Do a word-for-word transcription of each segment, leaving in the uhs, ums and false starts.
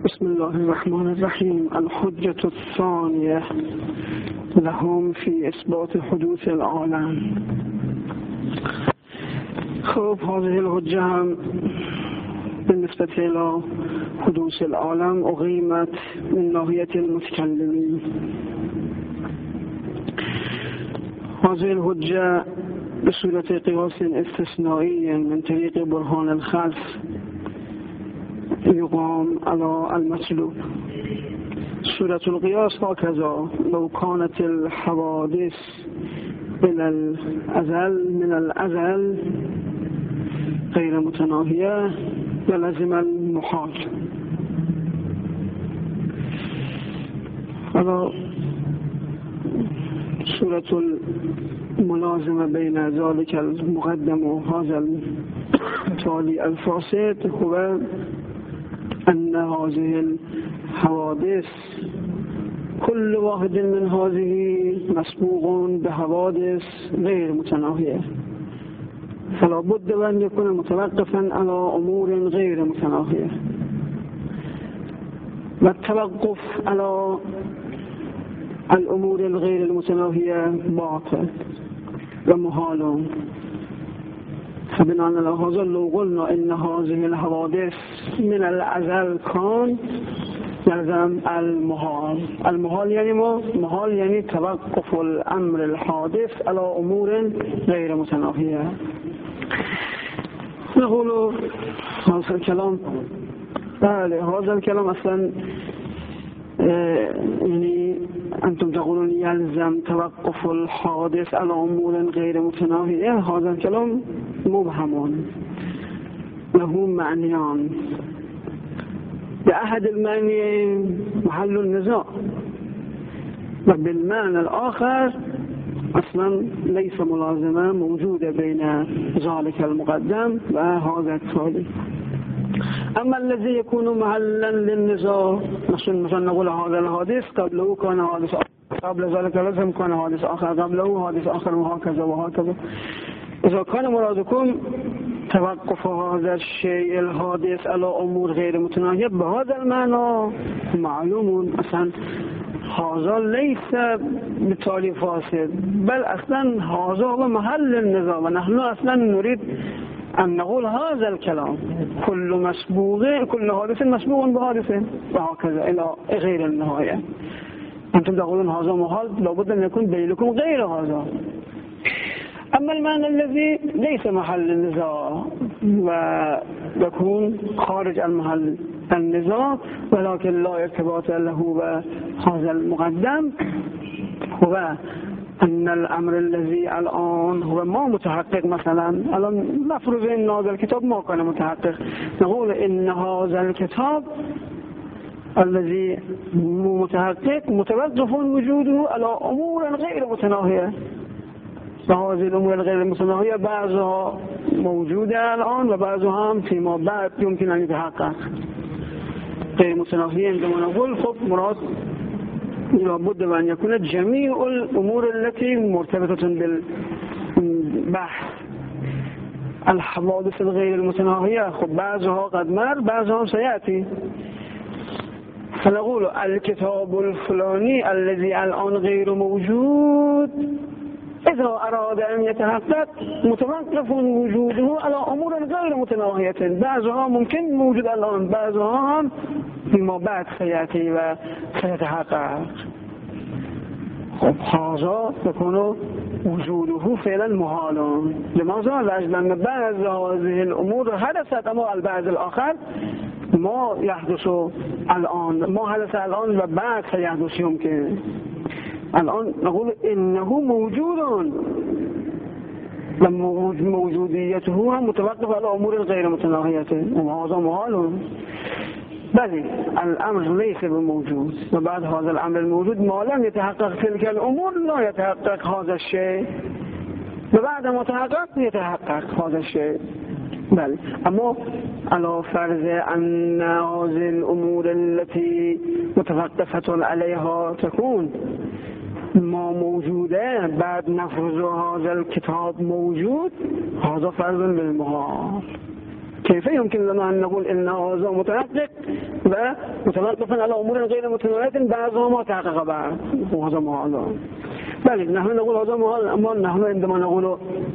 بسم الله الرحمن الرحیم. الحجة الثانية لهم في إثبات حدوث العالم. خب هذه الحجة هم بالنسبة إلى حدوث العالم أقيمت من ناحية المتكلمين. هذه الحجة بصورة قياس استثنائي من طريق برهان الخلف يقام على المطلوب. صورة القياس هكذا: لو كانت الحوادث إلى الأزل من الأزل غير متناهية يلزم المحال. هذا صورة الملازمة بين ذلك المقدم وهذا التالي الفاسد هو أن هذه الحوادث كل واحد من هذه مسبوق بحوادث غير متناهية، فلا بد أن يكون متوقفا على أمور غير متناهية، والتوقف على الأمور الغير المتناهية باطل ومحال. فبناء على هذا لو قلنا إن هذه الحوادث من الأزل كان يلزم المحال. المحال يعني ما؟ محال يعني توقف الأمر الحادث على أمور غير متناهية. نقول هذا الكلام بله هذا الكلام أصلا يعني أنتم تقولون يلزم توقف الحادث على أمور غير متناهية. هذا الكلام مبهم له معنيان. بأحد المعنى محل النزاع، وبالمعنى الآخر أصلا ليس ملازمة موجودة بين ذلك المقدم وهذا التالي. أما الذي يكون محلا للنزاع مثلا نقول هذا الحادث قبله كان حادث قبل ذلك لازم كان حادث آخر قبله حادث آخر وهكذا وهكذا. إذا كان مرادكم توقف هذا الشيء الحادث على أمور غير متناهية بهذا المعنى معلوم أصلا هذا ليس بالتالي فاسد، بل أصلا هذا هو محل النزاع، ونحن أصلا نريد أن نقول هذا الكلام كل مسبوق كل حادث مسبوق بحادث وهكذا إلى غير النهاية. أنتم تقولون هذا محال، لابد أن يكون بينكم غير هذا. أما المعنى الذي ليس محل النزاع ويكون خارج المحل النزاع ولكن لا ارتباط له بهذا المقدم هو أن الأمر الذي الآن هو ما متحقق. مثلا الآن نفرض أن هذا الكتاب ما كان متحقق، نقول إن هذا الكتاب الذي متحقق متوقف وجوده على أمور غير متناهية، وهذه الأمور الغير متناهية بعضها موجودة الآن وبعضها هم فيما بعد يمكن أن يتحقق. غير متناهية عندما نقول خب مراد لابد أن يكون جميع الأمور التي مرتبطة بالبحث. الحوادث الغير المتناهية خب بعضها قد مر بعضها سيأتي، فنقول الكتاب الفلاني الذي الآن غير موجود إذا أراد أن يتحقق متوقف وجوده على أمور غير متناهية، بعضها ممكن موجود الآن بعضها هم فيما بعد سيأتي وسيتحقق. خب هذا يكون وجوده فعلا محالا. لماذا؟ لأجل بعض هذه الأمور حدثت أما البعض الآخر ما يحدث الآن، ما حدث الآن وبعد سيحدث يمكن. الآن نقول إنه موجود وموجوديته متوقف على أمور غير متناهية وهذا محال. بل الأمر ليس بموجود، وبعد هذا الأمر الموجود ما لم يتحقق تلك الأمور لا يتحقق هذا الشيء، وبعد ما تحقق يتحقق هذا الشيء. بل أما على فرض أن هذه الأمور التي متوقفة عليها تكون ما موجوده بعد نفرض هذا الكتاب موجود، هذا فرض للمحال. كيف يمكن لنا أن نقول إن هذا متحقق ومتوقف على أمور غير متناهية بعضها ما تحقق بعض وهذا محال؟ بل نحن نقول هذا محال، أما نحن عندما نقول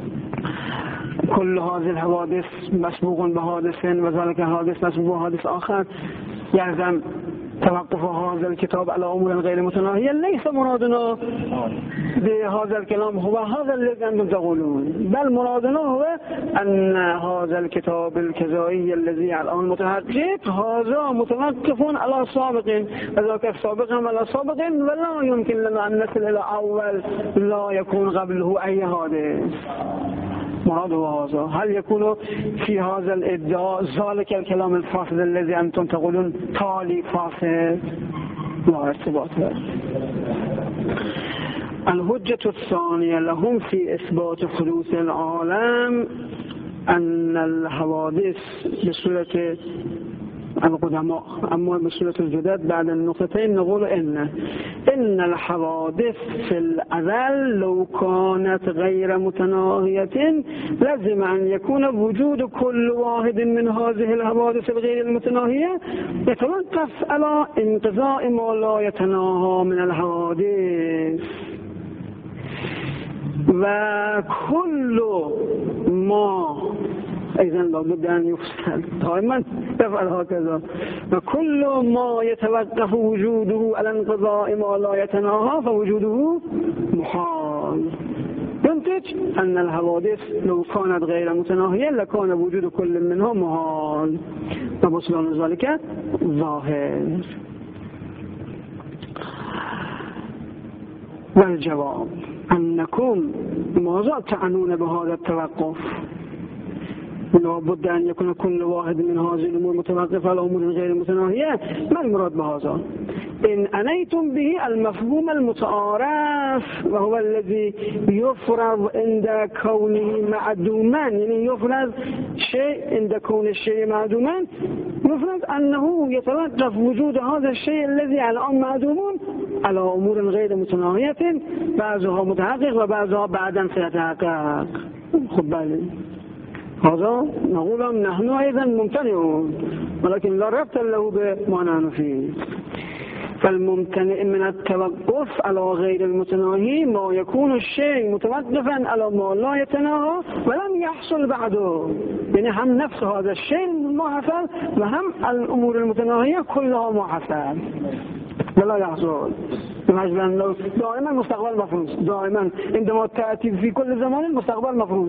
كل هذه الحوادث مسبوق بحادث وذلك الحادث مسبوق بحادث آخر يلزم توقف هذا الكتاب على أمور غير متناهية، ليس مرادنا بهذا الكلام هو هذا الذي أنتم تقولون، بل مرادنا هو أن هذا الكتاب الكذائي الذي الآن متحقق هذا متوقف على سابق وذاك السابق على سابق، ولا يمكن لنا أن نصل إلى أول لا يكون قبله أي حادث. مراده هذا. هل يكون في هذا الادعاء ذلك الكلام الفاسد الذي أنتم تقولون تالي فاسد؟ لا ارتباط له. الحجة الثانية لهم في إثبات حدوث العالم أن الحوادث بصورة القدماء، أما بصورة الجدد بعد النقطتين نقول إن إن الحوادث في الأزل لو كانت غير متناهية لازم أن يكون وجود كل واحد من هذه الحوادث الغير المتناهية يتوقف على انقضاء ما لا يتناهى من الحوادث، وكل ما أيضا لابد أن يفصل دائما يفعل هكذا، وكل ما يتوقف وجوده على انقضاء ما لا يتناهى فوجوده محال. ينتج أن الحوادث لو كانت غير متناهية لكان وجود كل منها محال، وبطلان ذلك ظاهر. والجواب أنكم ماذا تعنون بهذا التوقف؟ لابد أن يكون كل واحد من هذه الأمور متوقف على أمور غير متناهية. ما المراد بهذا؟ إن أنيتم به المفهوم المتعارف وهو الذي يفرض عند كونه معدوما، يعني يفرض شيء عند كون الشيء معدوما، يفرض أنه يتوقف وجود هذا الشيء الذي الآن معدوم على أمور غير متناهية، بعضها متحقق وبعضها بعدا سيتحقق. خب بالي هذا نقول نحن أيضا ممتنعون، ولكن لا ربط له بما نحن فيه. فالممتنع من التوقف على غير المتناهي ما يكون الشيء متوقفا على ما لا يتناهى ولم يحصل بعده، يعني هم نفس هذا الشيء ما حصل وهم الأمور المتناهية كلها ما حصل ولا يحصل. مثلا دائما مستقبل مفروض، دائما عندما تأتي في كل زمان مستقبل مفروض.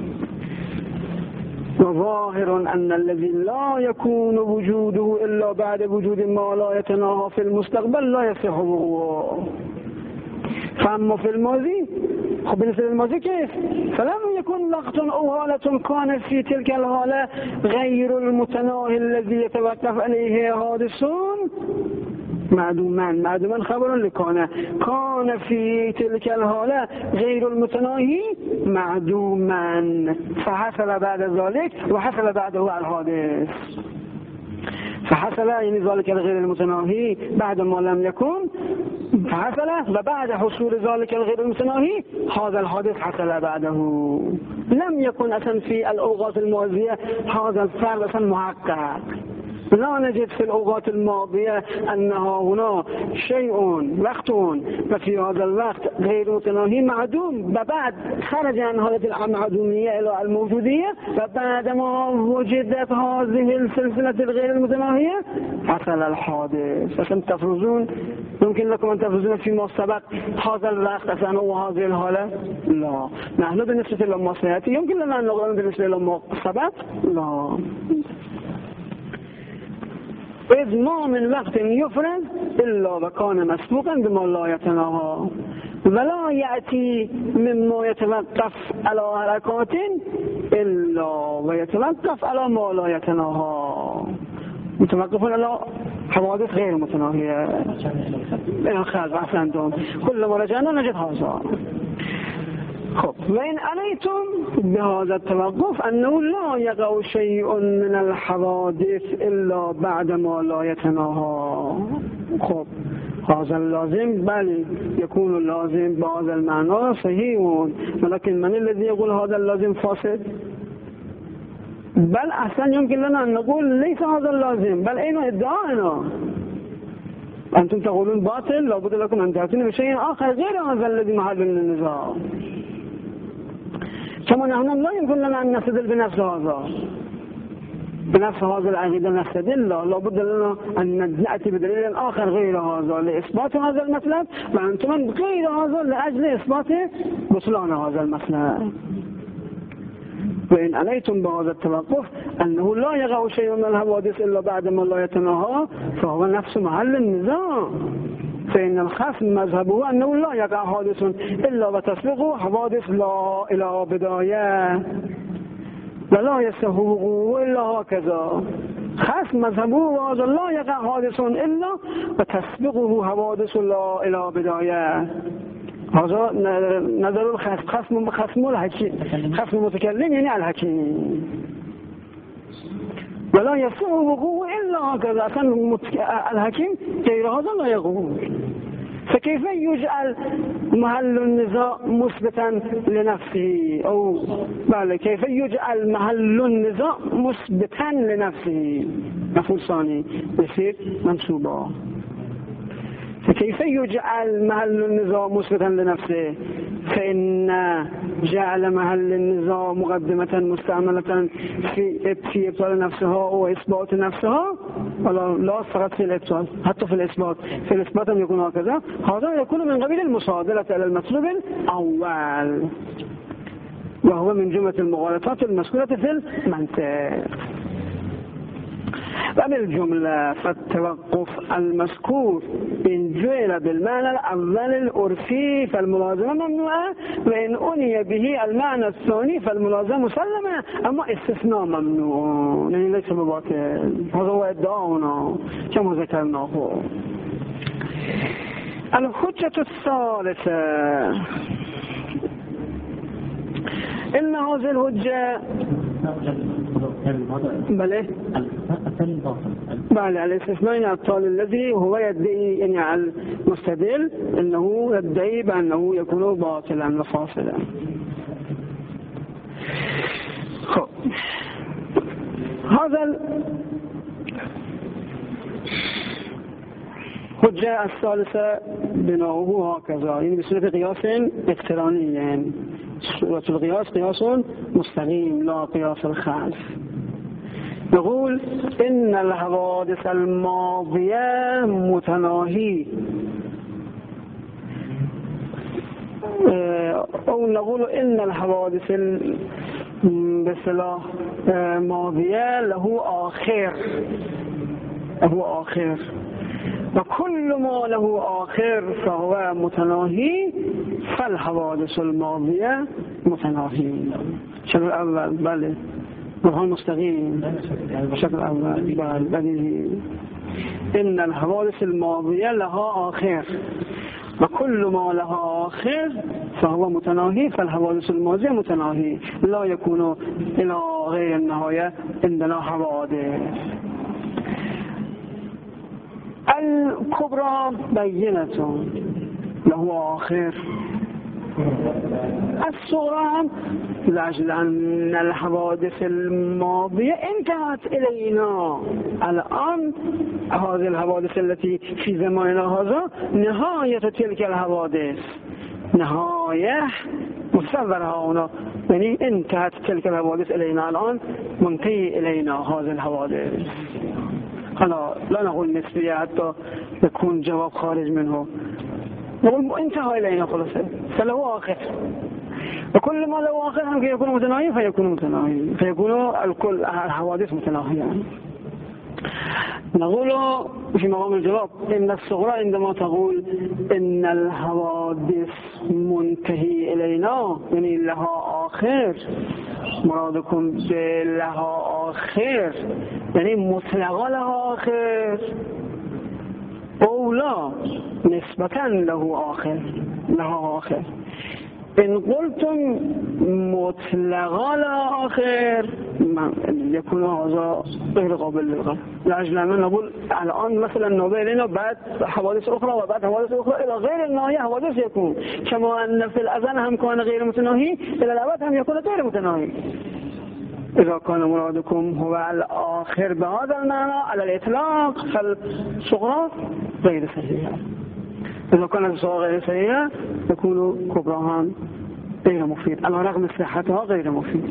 وظاهر أن الذي لا يكون وجوده إلا بعد وجود ما لا يتناهى في المستقبل لا يصح وقوعه. فأما في الماضي، خب بالنسبة للماضي كيف؟ فلم يكن لقط أو حالة كان في تلك الحالة غير المتناهي الذي يتوقف عليه حادثون معدوما. معدوما خبر لكان كان في تلك الحالة غير المتناهي معدوما، فحصل بعد ذلك وحصل بعده الحادث. فحصل يعني ذلك الغير المتناهي بعد ما لم يكن فحصل، وبعد حصول ذلك الغير المتناهي هذا الحادث حصل بعده. لم يكن أصلا في الأوقات الماضية هذا الفعل أصلا محقق. لا نجد في الأوقات الماضية أنها هنا شيء وقت وفي هذا الوقت غير متناهي معدوم، وبعد خرج عن هذه المعدومية إلى الموجودية، وبعدما وجدت هذه السلسلة الغير المتناهية حصل الحادث. عشان تفرزون يمكن لكم أن تفرزون فيما سبق هذا الوقت أصلا وهذه الحالة؟ لا. نحن بالنسبة لما سيأتي يمكن لنا أن نقول بالنسبة لما سبق؟ لا. إذ ما من وقت يفرز إلا وكان مسبوقا بما لا يتناهى، ولا يأتي مما يتوقف على حركات إلا ويتوقف على ما لا يتناهى. متوقف على حوادث غير متناهية. إن خلق أحسنتم، كلما رجعنا نجد هذا. خب، وإن أنيتم بهذا التوقف أنه لا يقع شيء من الحوادث إلا بعد ما لا يتناهى. خب، هذا اللازم بل يكون اللازم بهذا المعنى صحيح، ولكن من الذي يقول هذا اللازم فاسد؟ بل اصلا يمكن لنا ان نقول ليس هذا اللازم، بل اين ادعائنا؟ انتم تقولون باطل، لابد لكم ان تاتون بشيء اخر غير هذا الذي محل للنزاع. كما نحن لا يمكن لنا ان نستدل بنفس هذا بنفس هذا العقيدة نستدل، لابد لنا أن نأتي بدليل آخر غير هذا لإثبات هذا المسلك، وأنتم غير هذا لأجل إثبات بطلان هذا المسلك. وإن أنيتم بهذا التوقف أنه لا يقع شيء من الحوادث إلا بعد ما لا يتناهى فهو نفس محل النزاع. فإن الخصم مذهبه أنه لا يقع حادث إلا وتسبقه حوادث لا إلى بداية ولا يصح وقوعه إلا هكذا. خصم مذهبه هذا لا يقع حادث إلا وتسبقه حوادث لا إلى بداية. هذا نظر الخصم. خصم خصم الحكيم، خصم المتكلم يعني الحكيم. ولا يصح وقوعه إلا هكذا. أصلا الحكيم غير هذا لا يقول. فكيف يجعل محل النزاع مثبتا لنفسه؟ أو بله كيف يجعل محل النزاع مثبتا لنفسه؟ مفعول ثاني يصير منصوبا. فكيف يجعل محل النزاع مثبتا لنفسه؟ فإن جعل محل النزاع مقدمة مستعملة في في إبطال نفسها وإثبات نفسها ولا لا فقط في الإبطال، حتى في الإثبات. في الإثبات هم يكون هكذا. هذا يكون من قبيل المصادرة على المطلوب الأول، وهو من جملة المغالطات المذكورة في المنطق. وبالجملة فالتوقف المذكور إن جعل بالمعنى الأول العرفي فالملازمة ممنوعة، وإن أني به المعنى الثاني فالملازمة مسلمة، أما استثناء ممنوع، يعني ليس بباطل. هذا هو ادعاؤنا كما ذكرناه. الحجة الثالثة إن هذه الحجة بله بله الاستثناء الطال الذي هو يدعي يعني المستدل انه يدعي بانه يكون باطلا وفاصلا. خب هذا الحجة الثالثة بناؤه هكذا، يعني بصورة قياس اقتراني، يعني صورة القياس قياس مستقيم لا قياس الخلف. نقول إن الحوادث الماضية متناهي، أو نقول إن الحوادث بصلاح ماضية له آخر، له آخر، وكل ما له آخر فهو متناهي، فالحوادث الماضية متناهي. شكل الأول بله وهو مستقيم. شكل الأول بله إن الحوادث الماضية لها آخر، وكل ما لها آخر فهو متناهي، فالحوادث الماضية متناهي، لا يكون إلى غير النهاية عندنا حوادث. الكبرى بينة له آخر، الصغرى لأجل أن الحوادث الماضية انتهت إلينا الآن، هذه الحوادث التي في زماننا هذا نهاية تلك الحوادث، نهاية مصورة هنا، يعني انتهت تلك الحوادث إلينا الآن، منتهي إلينا هذه الحوادث. أنا لا نقول نسبية حتى يكون جواب خارج منه، نقول انتهى إلينا خلاصة، فله آخر، وكل ما له آخر هم يكون متناهي فيكون متناهي، فيكون الكل الحوادث متناهية. نقول في مقام الجواب إن الصغرى عندما تقول إن الحوادث منتهي إلينا يعني لها آخر، مرادكم بلها آخر يعني مطلقا لها آخر أو لا نسبة له آخر، لها آخر. إن قلتم مطلقا لا آخر يكون هذا غير قابل للغة، لأجل أن نقول الآن مثلا نوبة لنا بعد حوادث أخرى وبعد حوادث أخرى إلى غير النهاية حوادث يكون، كما أن في الأذن هم كان غير متناهي إلى الأبد هم يكون غير متناهي. اذا كان مرادكم هو الاخر بهذا المعنى على الاطلاق فالصغرى غير صحيحه. اذا كانت الصغرى غير صحيحه يكون كبراها غير مفيد على رغم صحتها غير مفيد.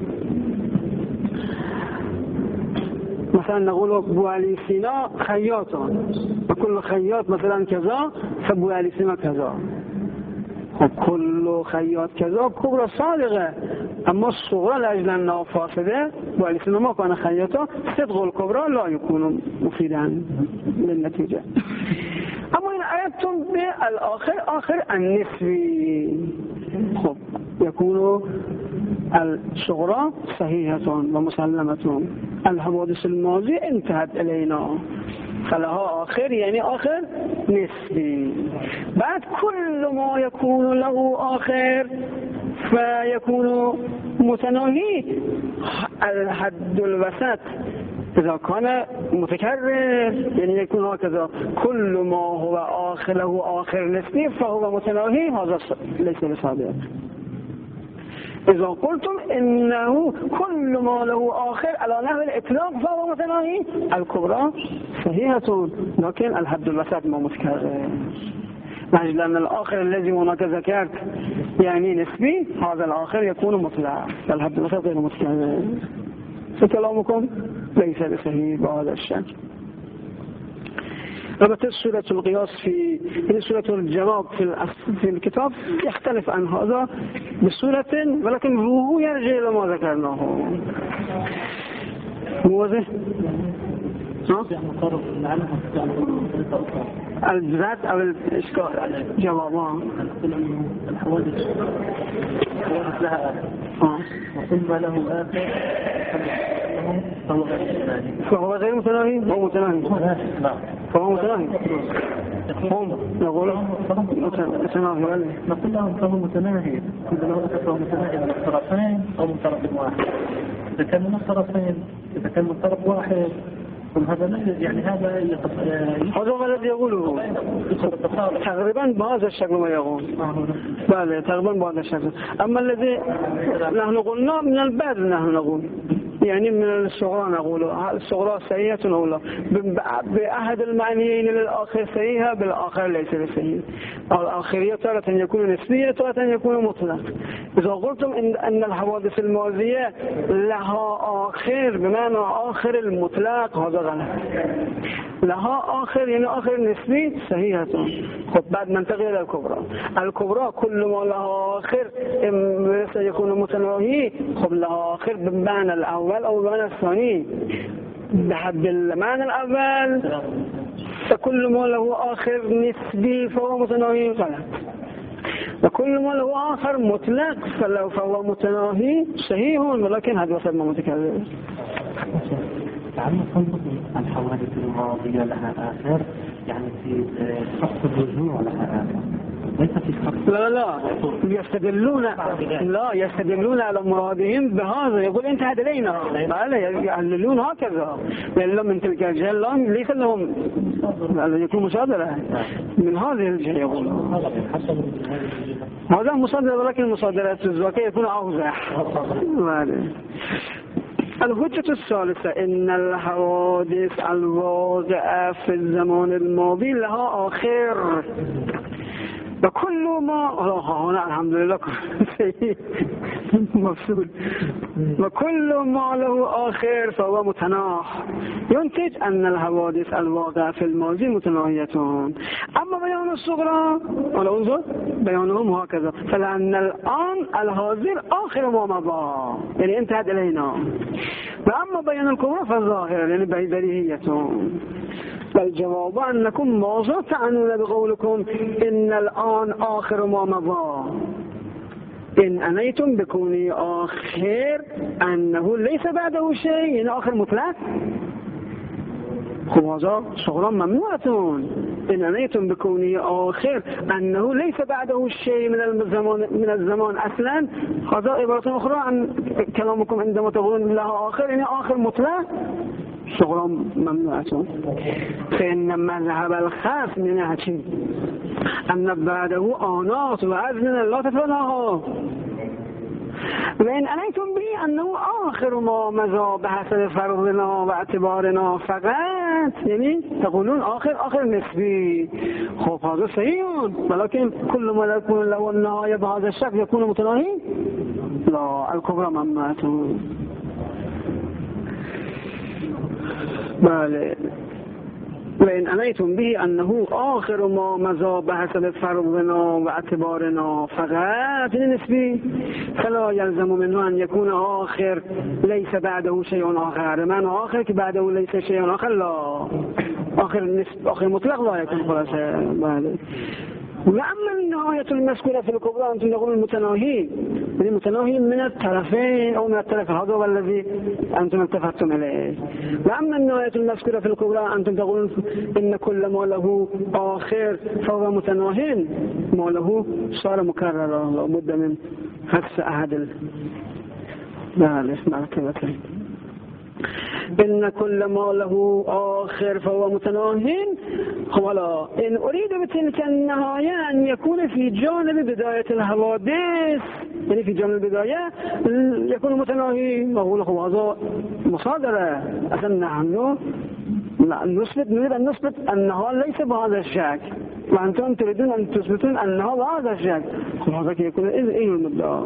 مثلا نقول ابو علي سینا خیاطان و كل خیاط مثلا كذا فابو علي سینا كذا. خب كل خیاط كذا كبرى صادقه، اما الصغرى لاجل انها فاسده ابو علي سینا ما كان خياطا صدق الكبرى لا يكون مفيدا للنتيجه. اما ان اردتم بالاخر اخر النسبي خب يكون الصغرى صحيحة ومسلمة. الحوادث الماضية انتهت إلينا فلها آخر يعني آخر نسبي. بعد كل ما يكون له آخر فيكون متناهي الحد الوسط إذا كان متكرر يعني يكون هكذا كل ما هو آخر له آخر نسبي فهو متناهي، هذا ليس بصادق. إذا قلتم إنه كل ما له آخر على نحو الإطلاق فهو متناهي الكبرى صحيحة، لكن الحد الوسط ما متكرر لأن الآخر الذي هناك ذكرت يعني نسبي هذا الآخر يكون مطلق الحد الوسط غير متكرر. فكلامكم ليس بصحيح بهذا الشكل. البته سورة القياس في سورة الجواب في في الكتاب يختلف عن هذا بسورة، ولكن هو يرجع إلى ما ذكرناه. موضح؟ ها؟ الذات أو الإشكال جوابان الحوادث الحوادث لها آخر وثم له آخر فهو غير فهو غير متناهي. هو متناهي نعم فهو متناهي. هم نقول متناهي ولا نقول لهم فهو متناهي كل له آخر فهو متناهي من الطرفين أو من طرف واحد. إذا كان من الطرفين إذا كان من طرف واحد هذا يعني هذا هذا ما الذي يقوله تقريبا بهذا الشكل ما يقول. بله تقريبا بهذا الشكل. أما الذي نحن قلنا من البعض نحن نقول يعني من الصغرى نقول الصغرى صحيحة أو لا بأحد المعنيين للآخر صحيحة بالآخر ليس بصحيح. الآخرية تارة يكون نسبية تارة يكون مطلق. إذا قلتم إن, أن الحوادث الماضية لها آخر بمعنى آخر المطلق هذا غلط. لها آخر يعني آخر نسبي صحيحة. خب بعد ننتقل إلى الكبرى. الكبرى كل ما لها آخر سيكون متناهي. خب لها آخر بمعنى الأول أو بمعنى الثاني. بحد المعنى الأول فكل ما له آخر نسبي فهو متناهي غلط، وكل ما له آخر مطلق فهو متناهي صحيح، ولكن هذا وسط ما متكرر. تعلم الحوادث الماضية لها آخر يعني في خط الرجوع لها آخر ليس في خط. لا لا يستدلون لا يستدلون على مرادهم بهذا. يقول انتهت إلينا لا يعللون هكذا لأن من تلك الجهة ليس لهم يكون مصادرة من هذه الجهة. يقول هذا مصادرة ولكن مصادرات الزواكية يكون أوضح. الحجة الثالثة إن الحوادث الواقعة في الزمان الماضي لها آخر وكل ما هنا الحمد لله مفصول وكل ما له آخر فهو متناح ينتج أن الحوادث الواقعة في الماضي متناهية. أما بيان الصغرى ولا انظر بيانهم هكذا فلأن الآن الحاضر آخر ما مضى يعني انتهت إلينا، وأما بيان الكبرى فالظاهر يعني بديهية. فالجواب أنكم ماذا تعنون بقولكم إن الآن آخر ما مضى؟ إن أنيتم بكوني آخر أنه ليس بعده شيء يعني آخر مطلق. خب هذا صغرا ممنوعة. إن أنيتم بكوني آخر أنه ليس بعده شيء من الزمان من الزمان أصلا هذا عبارة أخرى عن كلامكم عندما تقولون لها آخر يعني آخر مطلق صغرا ممنوعة. فإن مذهب الخاص منها شيء أن بعده آنات وأذن لا تفعلها و این انیتم بی انه آخر ما مضى بحسب فرضنا و اعتبارنا فقط، یعنی تقولون آخر آخر نسبی. خب هذا صحیح ولكن كل ما يكون له النهاية بهذا الشكل يكون متناهي؟ لا، الكبرى ممنوعة. بله. وإن أنيتم به أنه آخر ما مضى بحسب فرضنا و اعتبارنا فقط نسبي فلا يلزم منه أن يكون آخر ليس بعده شيء آخر. من آخر که بعده ليس شيء آخر لا، آخر نسب آخر مطلق لا يكون خلاصه. بله. وأما النهاية المذكورة في الكبرى أنتم تقولون المتناهي، يعني متناهي من الطرفين أو من الطرف هذا والذي أنتم اتفقتم عليه. وأما النهاية المذكورة في الكبرى أنتم تقولون إن كل ما له آخر فهو متناهي، ما له صار مكررا لابد من حفظ أحد ال بله مرتبتين. إن كل ما له آخر فهو متناهي. ولا إن أريد بتلك النهاية أن يكون في جانب بداية الحوادث، يعني في جانب البداية يكون متناهي. نقول هذا مصادرة أصلا نحن نثبت نريد أن نثبت أنها ليس بهذا الشكل وأنتم تريدون أن تثبتون أنها بهذا الشكل. هذا يكون إيه المدعى.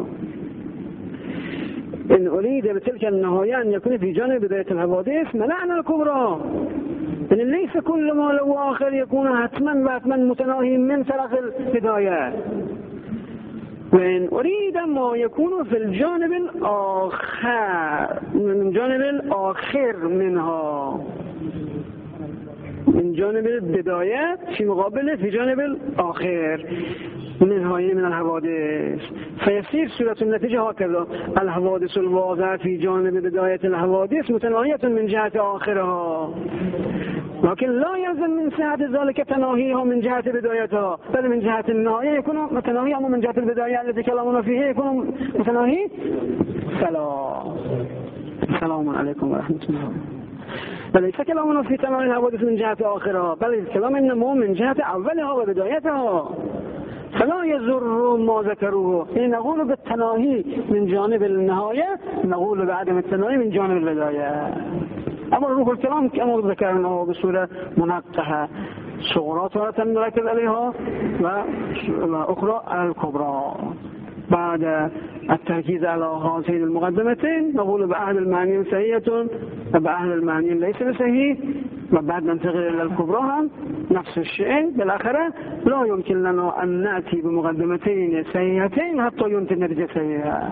إن أريد بتلك النهاية أن يكون في جانب بداية الحوادث منعنا الكبرى، إن ليس كل ما له آخر يكون حتما وحتما متناهي من طرف البداية. وإن أريد ما يكون في الجانب الآخر من جانب الآخر منها، من جانب البداية في مقابل في جانب الآخر منها من الحوادث، فيصير صورة النتيجة هكذا: الحوادث الواضحة في جانب بداية الحوادث متناهية من جهة آخرها، لكن لا يلزم من صحة ذلك تناهيها من جهة بدايتها، بل من جهة النهاية يكون متناهي، أما من جهة البداية التي كلامنا فيها يكون متناهي. سلام سلام عليكم ورحمة الله. فليس كلامنا في تناهي الحوادث من جهة آخرها، بل الكلام إنما من جهة أولها وبدايتها. فلا يضر ما ذكروه، يعني نقول بالتناهي من جانب النهاية، نقول بعدم التناهي من جانب البداية. أما روح الكلام كما ذكرناه بصورة منقحة، صغرات نركز عليها وأخرى على الكبرى. بعد التركيز على هذين المقدمتين نقول بأهل المعنى سهية وبأهل المعنى ليس بسهي، وبعد ننتقل إلى الكبرى هم نفس الشيء. بالآخرة لا يمكن لنا أن نأتي بمقدمتين سيئتين حتى ينتج النتيجة سيئة.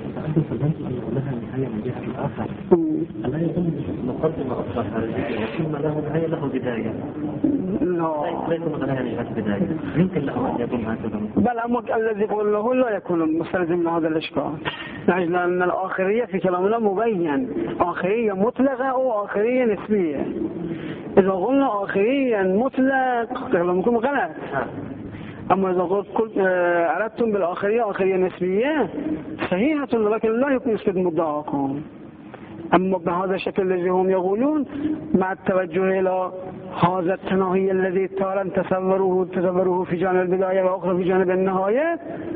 ألا يكون مقدمة أصلا خارجية ثم له نهاية له بداية؟ لا، ليس مثلا نهاية بداية، يمكن له أن يكون هكذا. بل أما الذي يقول له لا يكون مستلزم لهذا الإشكال، لأن الآخرية في كلامنا مبين، آخرية مطلقة أو آخرية نسبية. إذا قلنا آخريا مطلق كلامكم غلط، أما إذا قلت أردتم بالآخرية آخرية نسبية صحيحة، لكن لا يكون يسبب مدعاكم. أما بهذا الشكل الذي هم يقولون مع التوجه إلى هذا التناهي الذي تارا تصوروه تصوروه في جانب البداية وأخرى في جانب النهاية،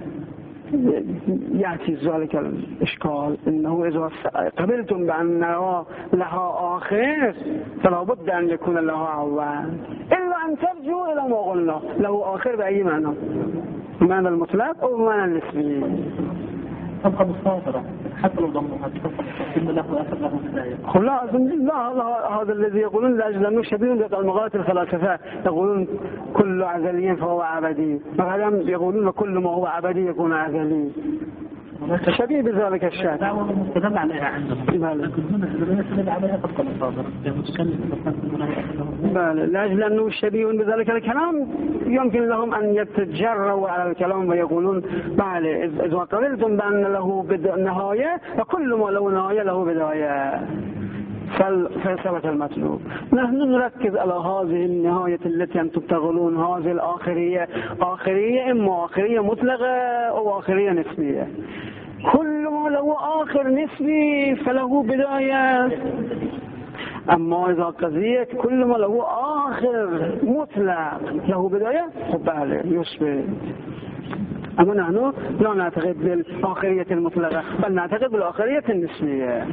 يأتي ذلك الإشكال إنه إذا قبلتم بأن لها آخر فلا بد أن يكون لها أول، إلا أن ترجعوا إلى ما قلنا له آخر بأي معنى، بمعنى المطلق أو بمعنى النسبي. تبقى مصادرة حتى لو ضمنها إن له آخر له بداية. لا لا، هذا الذي يقولون لأجل أنه شبيه بمقالات الفلاسفة، يقولون كل عزلي فهو عبدي، مثلا يقولون كل ما هو عبدي يكون عزلي، شبيه بذلك الشيء. دعوة مستدل عليها عندهم، لكن هنا إذا يستدل عليها تبقى مصادرة متكلم بله، لأجل أنه شبيه بذلك الكلام يمكن لهم أن يتجروا على الكلام ويقولون بله إذا قبلتم بأن له نهاية فكل ما له نهاية له بداية، فلسفة المطلوب. نحن نركز على هذه النهاية التي أنتم تقولون هذه الآخرية، آخرية إما آخرية مطلقة أو آخرية نسبية. كل ما له آخر نسبي فله بداية، أما إذا قضية كل ما له آخر مطلق له بداية فبالي يثبت. اما نحن لا نعتقد بالآخرية المطلقة بل نعتقد بالآخرية النسبية.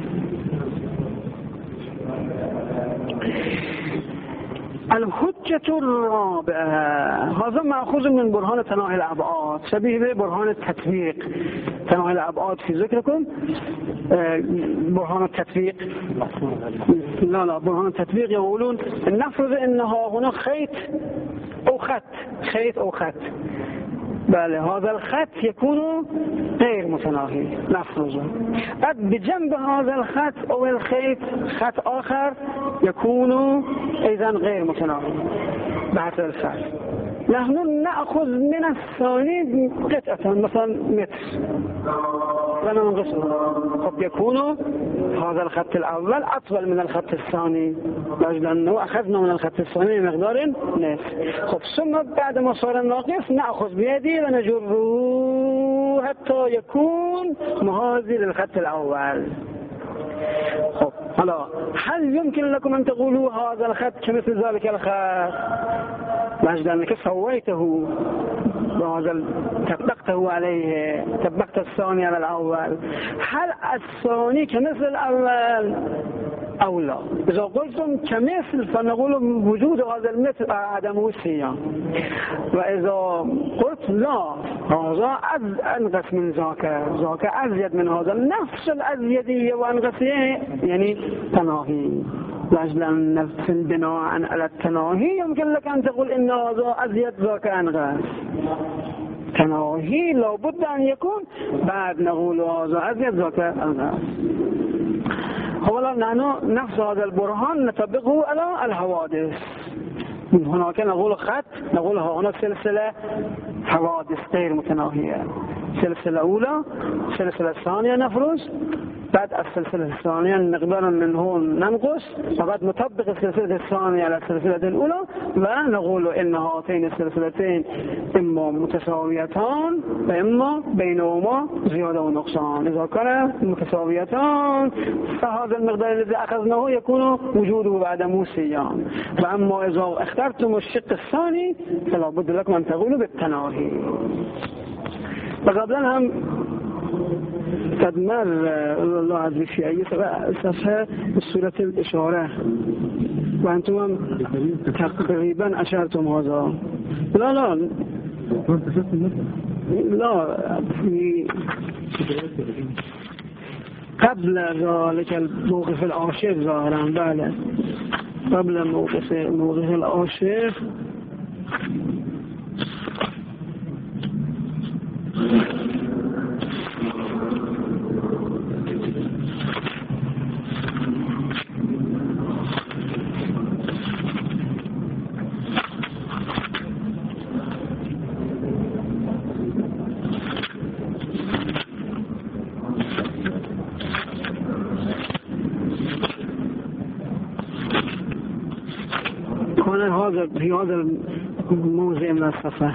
الحجة الرابعة هذا مأخوذ من برهان تناهي الأبعاد شبيه به برهان التطبيق. تناهي الأبعاد في ذكركم برهان التطبيق لا لا برهان التطبيق يقولون نفرض انها هنا خيط او خط خيط او خط بله هذا الخط يكون غير متناهي نفرضه بعد بجنب هذا الخط او الخيط خط آخر يكون ايضا غير متناهي بحث الخط. نحن نأخذ من الثاني قطعة مثلا متر وننقصه قد يكون هذا الخط الأول أطول من الخط الثاني لأنه أخذنا من الخط الثاني مقدار نصف. خب ثم بعد ما صار ناقص نأخذ بيدي ونجره حتى يكون مهازي للخط الأول. خب هلا هل يمكن لكم أن تقولوا هذا الخط كمثل ذلك الخط لأجل أنك سويته وهذا طبقته عليه طبقت الثاني على الأول هل الثاني كمثل الأول أو لا؟ إذا قلتم كمثل فنقول وجود هذا المثل عدم السيان وإذا قلت لا هذا أنقص من ذاك ذاك أزيد من هذا نفس الأزيدية وأنقصية يعني تناهي لأجل أن في البناء على التناهي يمكن لك أن تقول إن هذا أزيد ذاك أنقص تناهي لابد أن يكون بعد نقول هذا أزيد ذاك أنقص. أولا نحن نفس هذا البرهان نطبقه على الحوادث. من هناك نقول خط نقول هنا سلسلة حوادث غير متناهية سلسلة أولى سلسلة ثانية نفرض بعد السلسلة الثانية مقدارا من هون ننقص وبعد نطبق السلسلة الثانية على السلسلة الأولى ونقول إن هاتين السلسلتين إما متساويتان وإما بينهما زيادة ونقصان. إذا كان متساويتان فهذا المقدار الذي أخذناه يكون وجوده بعد موسيان. وأما إذا اخترتم الشق الثاني فلا بد لكم أن تقولوا بالتناهي. وقبلا هم قد مر الله عز وجل صفحة بصورة الإشارة وأنتم تقريبا أشرتم هذا. لا لا لا في قبل ذلك الموقف الآشف ظاهرا بله قبل موقف موقف الآشف هذا في هذا الموضع من الصفحة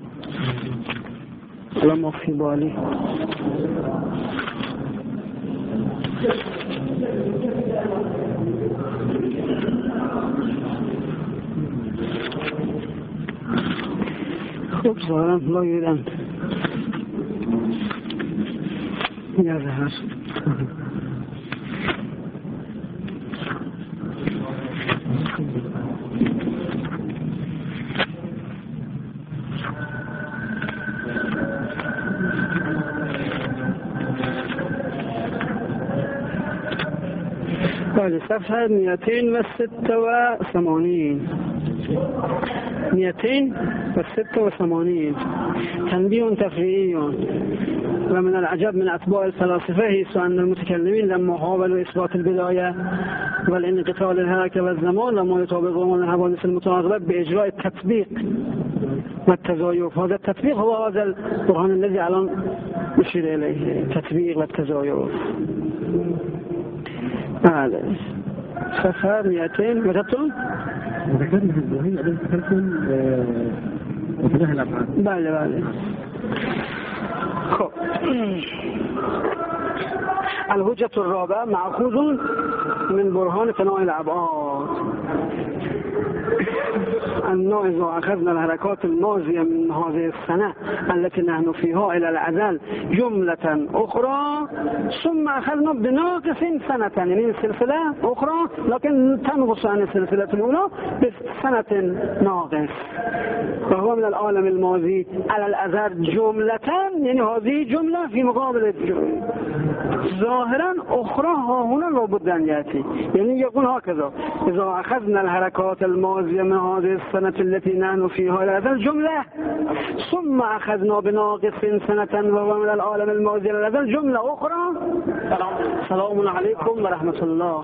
لما في بالي خب ظاهرا لا يريد أن يظهر. صفحة مئتين وستة وثمانين مئتين وستة وثمانين تنبيه تفريعي. ومن العجب من أتباع الفلاسفة هي أن المتكلمين لما حاولوا إثبات البداية والانقطاع للحركة والزمان لما يطابقون الحوادث المتعاقبة بإجراء التطبيق والتزايف. هذا التطبيق هو هذا البرهان الذي الآن نشير إليه التطبيق والتزايف. هذا صفحة مئتين وثلاثين ذكرنا في الظهير أبدا ذكرتم وفضح الأفعال. بله بله. خب الحجة الرابعة مأخوذ من برهان تناهي الأبعاد أنه إذا أخذنا الحركات الماضية من هذه السنة التي نحن فيها إلى الأزل جملة أخرى ثم أخذنا بناقص سنة، يعني سلسلة أخرى لكن تنقص عن السلسلة الأولى بسنة ناقص، فهو من العالم الماضي على الأزل جملة، يعني هذه جملة في مقابل ظاهرا أخرى ها هنا لابد أن يأتي، يعني يقول هكذا إذا أخذنا الحركات الماضية من هذه السنة التي نحن فيها إلى الأزل جملة ثم أخذنا بناقص سنة وهو من العالم الماضي إلى الأزل جملة أخرى. سلام عليكم ورحمة الله.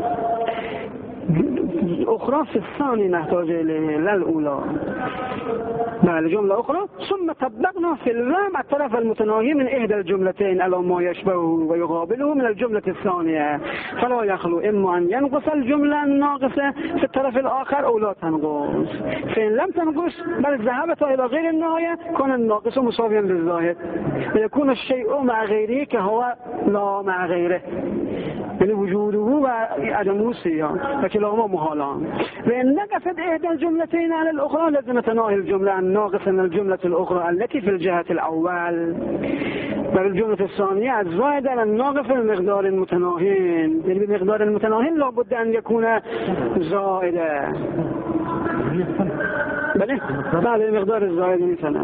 أخرى في الثاني نحتاج إليه لا الأولى. بله جملة أخرى ثم طبقنا في الرام الطرف المتناهي من إحدى الجملتين على ما يشبهه ويقابله من الجملة الثانية، فلا يخلو إما أن ينقص الجملة الناقصة في الطرف الآخر أو لا تنقص، فإن لم تنقص بل ذهبت إلى غير النهاية كان الناقص مساويا للزائد ويكون الشيء مع غيره كهو لا مع غيره، يعني وجوده وعدمه سيان وكلاهما محالان. وإن نقصت إحدى الجملتين على الأخرى لازم تناهي الجملة الناقصة من الجملة الأخرى التي في الجهة الأول، بل الجملة الثانية الزائد على الناقص المقدار المتناهين، يعني بمقدار المتناهين لابد أن يكون زائدا. بله بله مقدار الزائد مثلا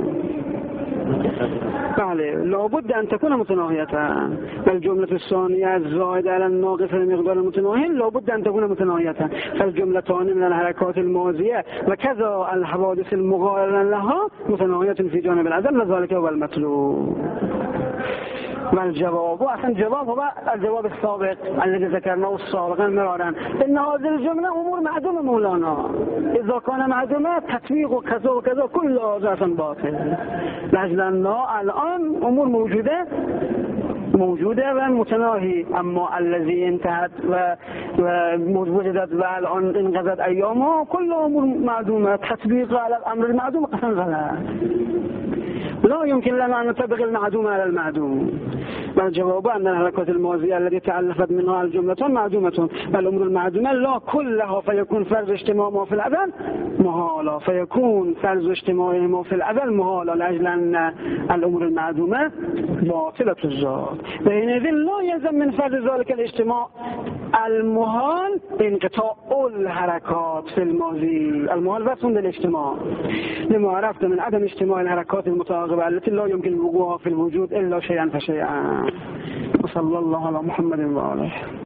بله لابد أن تكون متناهية، فالجملة الثانية الزائدة على الناقص المقدار المتناهي لابد أن تكون متناهية، فالجملتان من الحركات الماضية وكذا الحوادث المقارنة لها متناهية في جانب العدل وذلك هو المطلوب. والجواب أصلا جواب هو الجواب السابق الذي ذكرناه سابقا مرارا إن هذه الجملة أمور معدومة مولانا، إذا كان معدومة تطبيق وكذا وكذا كل هذا باطل، لأجل أنه الآن أمور موجودة موجودة ومتناهي، أما الذي انتهت ووجدت والآن انقضت أيامه كل أمور معدومة، تطبيق على الأمر المعدوم قسم غلط، لا يمكن لنا أن نطبق المعدوم على المعدوم. والجواب أن الحركات الماضية التي تألفت منها الجملة معدومة، والأمور المعدومة لا كلها فيكون فرض اجتماعهما في الأول محالا، فيكون فرض اجتماعهما في الأول محالا لأجل أن الأمور المعدومة باطلة الذات، وحينئذ لا يلزم من فرض ذلك الاجتماع المحال انقطاع الحركات في الماضي، المحال بس من الاجتماع، لما عرفت من عدم اجتماع الحركات المتعاقبة التي لا يمكن وقوعها في الوجود إلا شيئا فشيئا. وصلى الله على محمد وآله.